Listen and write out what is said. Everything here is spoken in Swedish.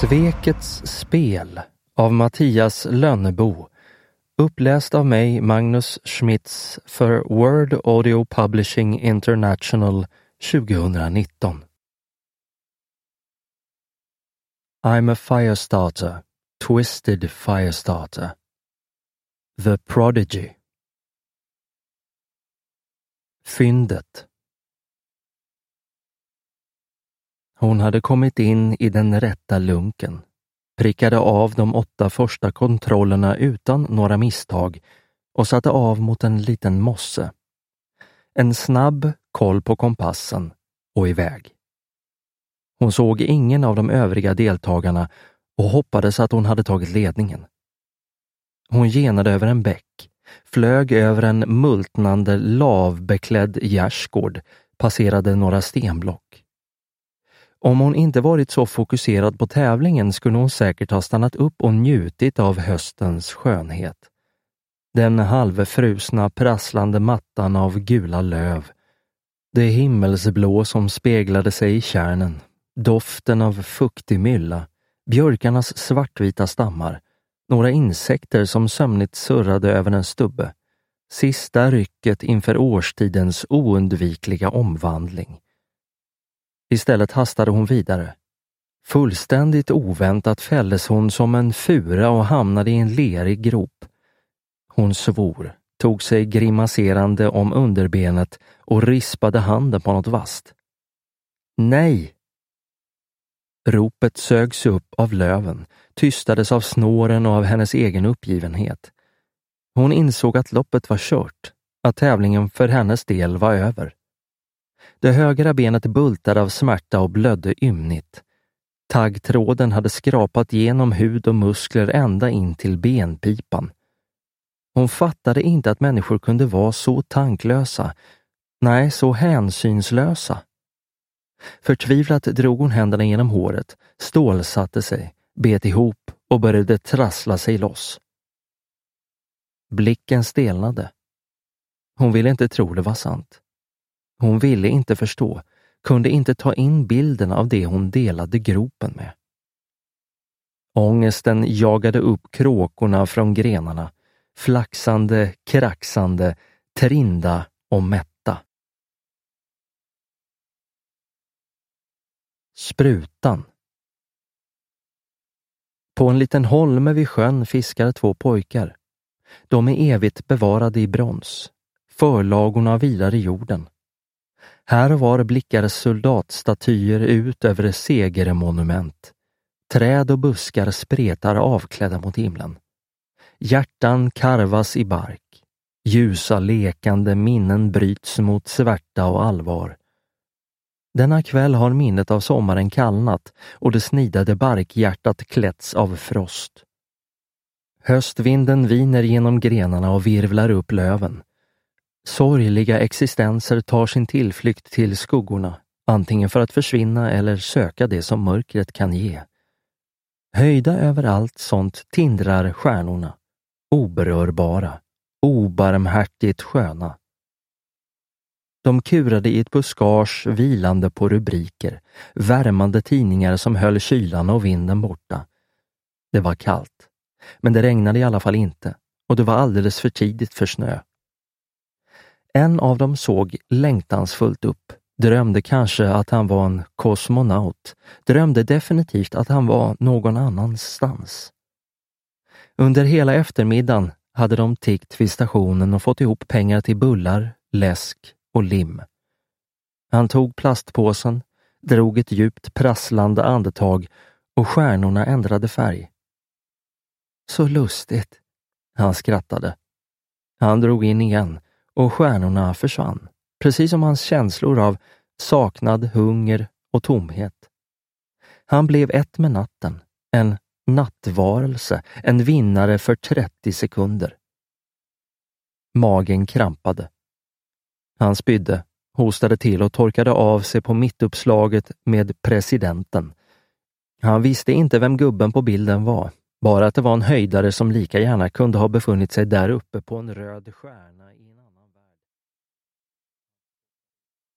Svekets spel av Mattias Lönnebo, uppläst av mig, Magnus Schmitz, för Word Audio Publishing International 2019. I'm a firestarter, twisted firestarter. The Prodigy. Fyndet. Hon hade kommit in i den rätta lunken, prickade av de 8 första kontrollerna utan några misstag och satte av mot en liten mosse. En snabb koll på kompassen och iväg. Hon såg ingen av de övriga deltagarna och hoppades att hon hade tagit ledningen. Hon genade över en bäck, flög över en multnande lavbeklädd gärdsgård, passerade några stenblock. Om hon inte varit så fokuserad på tävlingen skulle hon säkert ha stannat upp och njutit av höstens skönhet. Den halvfrusna prasslande mattan av gula löv, det himmelsblå som speglade sig i kärnen, doften av fuktig mylla, björkarnas svartvita stammar, några insekter som sömnigt surrade över en stubbe, sista rycket inför årstidens oundvikliga omvandling. Istället hastade hon vidare. Fullständigt oväntat fälldes hon som en fura och hamnade i en lerig grop. Hon svor, tog sig grimaserande om underbenet och rispade handen på något vasst. Nej! Ropet sögs upp av löven, tystades av snåren och av hennes egen uppgivenhet. Hon insåg att loppet var kört, att tävlingen för hennes del var över. Det högra benet bultade av smärta och blödde ymnigt. Taggtråden hade skrapat genom hud och muskler ända in till benpipan. Hon fattade inte att människor kunde vara så tanklösa, nej, så hänsynslösa. Förtvivlat drog hon händerna genom håret, stålsatte sig, bet ihop och började trassla sig loss. Blicken stelnade. Hon ville inte tro det var sant. Hon ville inte förstå, kunde inte ta in bilden av det hon delade gropen med. Ångesten jagade upp kråkorna från grenarna, flaxande, kraxande, trinda och mätta. Sprutan. På en liten holme vid sjön fiskar 2 pojkar. De är evigt bevarade i brons. Förlagorna vilar i jorden. Här och var blickar soldatstatyer ut över segermonument. Träd och buskar spretar avklädda mot himlen. Hjärtan karvas i bark. Ljusa lekande minnen bryts mot svärta och allvar. Denna kväll har minnet av sommaren kallnat och det snidade barkhjärtat klätts av frost. Höstvinden viner genom grenarna och virvlar upp löven. Sorgliga existenser tar sin tillflykt till skuggorna, antingen för att försvinna eller söka det som mörkret kan ge. Höjda över allt sånt tindrar stjärnorna, oberörbara, obarmhärtigt sköna. De kurade i ett buskage vilande på rubriker, värmande tidningar som höll kylan och vinden borta. Det var kallt, men det regnade i alla fall inte, och det var alldeles för tidigt för snö. En av dem såg längtansfullt upp, drömde kanske att han var en kosmonaut, drömde definitivt att han var någon annanstans. Under hela eftermiddagen hade de tiggt vid stationen och fått ihop pengar till bullar, läsk och lim. Han tog plastpåsen, drog ett djupt prasslande andetag och stjärnorna ändrade färg. Så lustigt, han skrattade. Han drog in igen och stjärnorna försvann, precis som hans känslor av saknad, hunger och tomhet. Han blev ett med natten, en nattvarelse, en vinnare för 30 sekunder. Magen krampade. Han spydde, hostade till och torkade av sig på mittuppslaget med presidenten. Han visste inte vem gubben på bilden var, bara att det var en höjdare som lika gärna kunde ha befunnit sig där uppe på en röd stjärna.